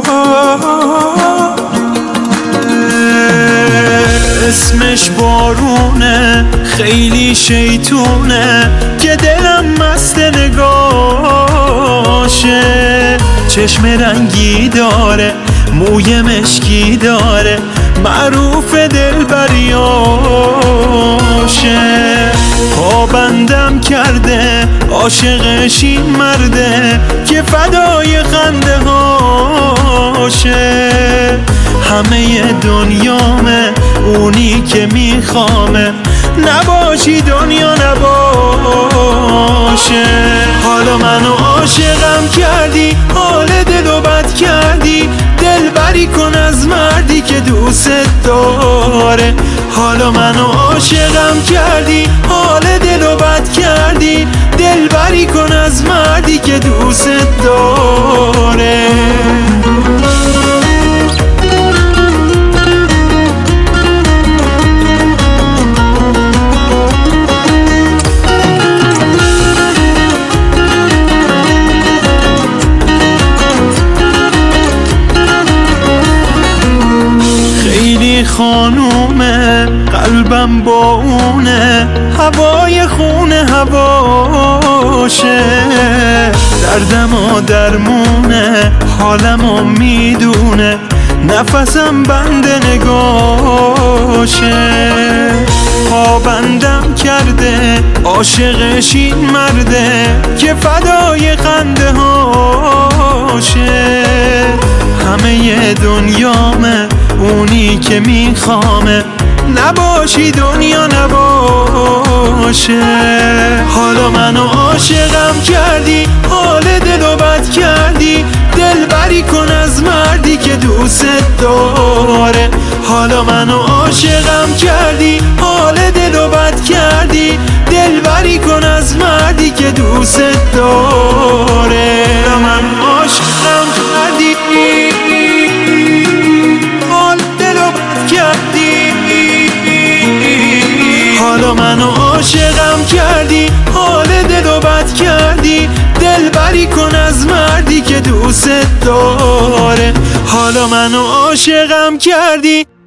اسمش بارونه، خیلی شیطونه که دلم مست نگاشه. چشم رنگی داره، موی مشکی داره، معروف دلبریاشه. پابندم کرده، عاشقش این مرده که فدای خنده هاشه. همه دنیامه، اونی که میخوامه، نباشی دنیا نباشه. حالا منو عاشقم کردی، حال دلو بد کردی، دلبری کن از مردی که دوست داره. حالا منو عاشقم کردی، حال دلو بد کردی، دلبری کن از مردی که دوست داره. خانومه، قلبم با اونه، هوای خونه هواشه. دردمو درمونه، حالمو میدونه، نفسم بند نگاشه. پابندم کرده، عاشقش این مرده که فدای خنده هاشه. همه دنیامه، اونی که میخوامه، نباشی دنیا نباشه. حالا منو عاشقم کردی، حال دلو بد کردی، دلبری کن از مردی که دوست داره. حالا منو عاشقم کردی، حال دلو بد کردی، دلبری کن از مردی که دوست داره. من عاشقم کردی، حالا منو عاشقم کردی، حال دلو بد کردی، دلبری کن از مردی که دوست داره. حالا منو عاشقم کردی.